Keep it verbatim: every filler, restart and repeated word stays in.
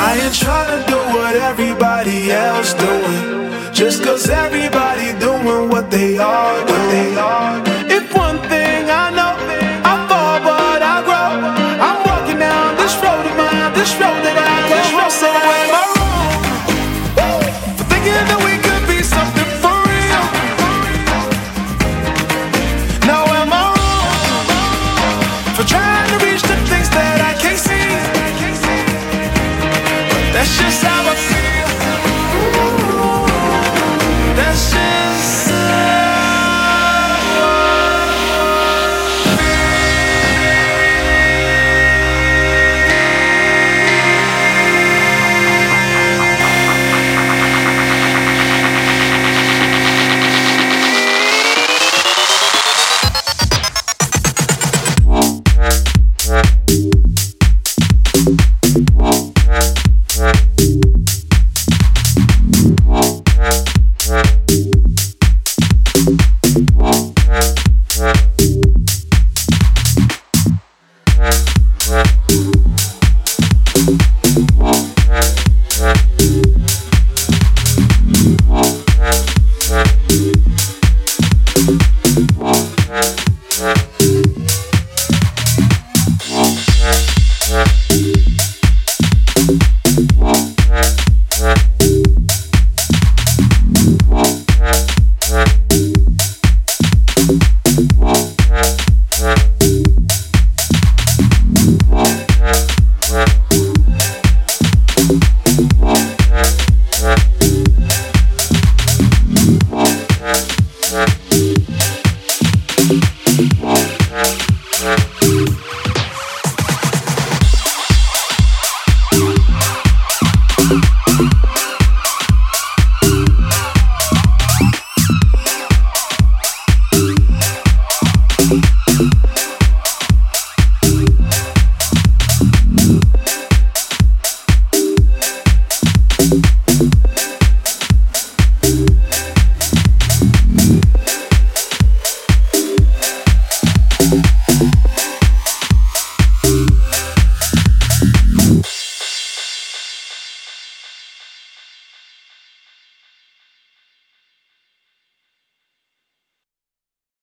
I ain't trying to do what everybody else doing, just cause everybody doing what they are, what they are. If one thing I know, I fall but I grow. I'm walking down this road of mine, this road that I go. So am I wrong for thinking that we could be something for real? Now am I wrong for trying to reach the things that I can't see? That's just how I